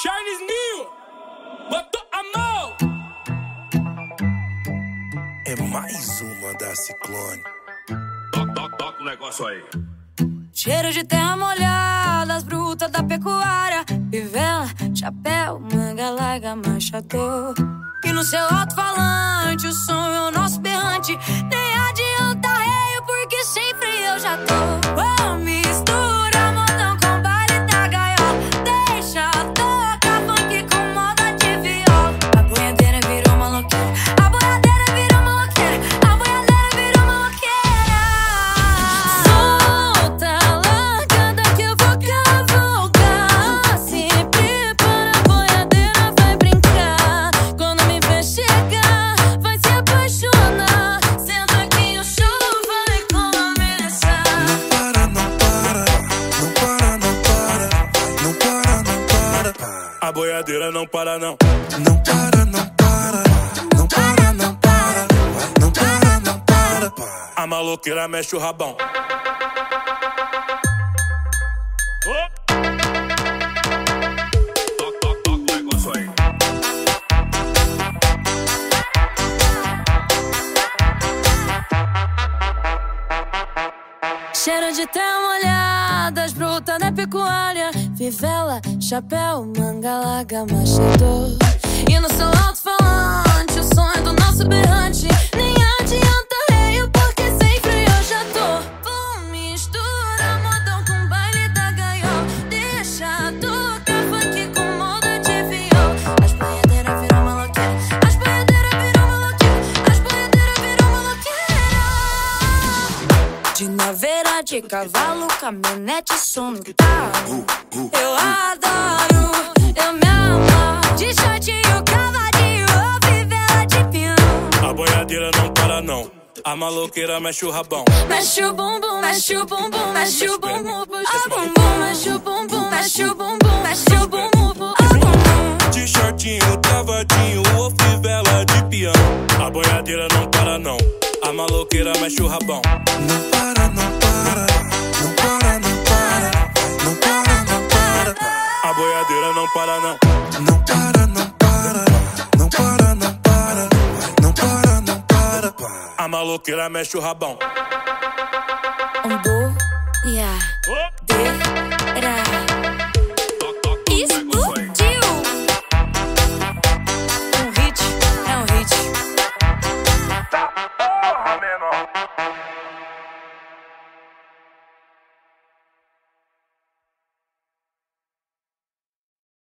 Charles Mil, botou a mão. É mais uma da Ciclone. Toca o negócio aí. Cheiro de terra molhada, as brutas da pecuária, fivela, chapéu, manga larga, machador. E no seu alto-falante o som é o nosso berrante. Nem adianta reio, porque sempre eu já tô. Oh, mistura modão com baile da gaiola. Deixa tocar funk com moda de viola. A boiadeira virou maloqueira, a boiadeira virou maloqueira, a boiadeira virou maloqueira. Solta a largada que eu vou cavalgar. Se prepara, a boiadeira vai brincar. Quando me ver chegar, vai se apaixonar. Senta que o show vai começar. Não para, não para, não para, não para, não para, não para. A boiadeira não para não. Não para, não para, não para, não para, não para, não para. A maloqueira mexe o rabão. Toca o negócio aí. Cheiro de terra molhada, as brutas da pecuária, fivela, chapéu, manga larga, machador. E no seu alto-falante o som é do nosso berrante. Nem adianta reio, porque sempre eu já tô. Mistura modão com baile da gaiola. Deixa tocar funk com moda de viola. As boiadeiras viram maloqueira, as boiadeiras viram maloqueira, as boiadeiras viram maloqueira. De naveira, de cavalo, caminhonete, som no carro. Eu adoro, eu me amo. De shortinho, cavadinho, ou fivela de peão. A boiadeira não para não. A maloqueira mexe o rabão. Mexe o bumbum, mexe o bumbum, mexe o bumbum, puxa o bumbum, mexe o bumbum, mexe o bumbum, mexe o bumbum, puxa o bumbum. De shortinho, cavadinho ou fivela de peão. A boiadeira não para não. A maloqueira mexe o rabão. Não para, não para, não para, não para, não para, não para. A boiadeira não para não. Não para, não para, não para, não para, não para, não para. A maloqueira mexe o rabão. Yeah.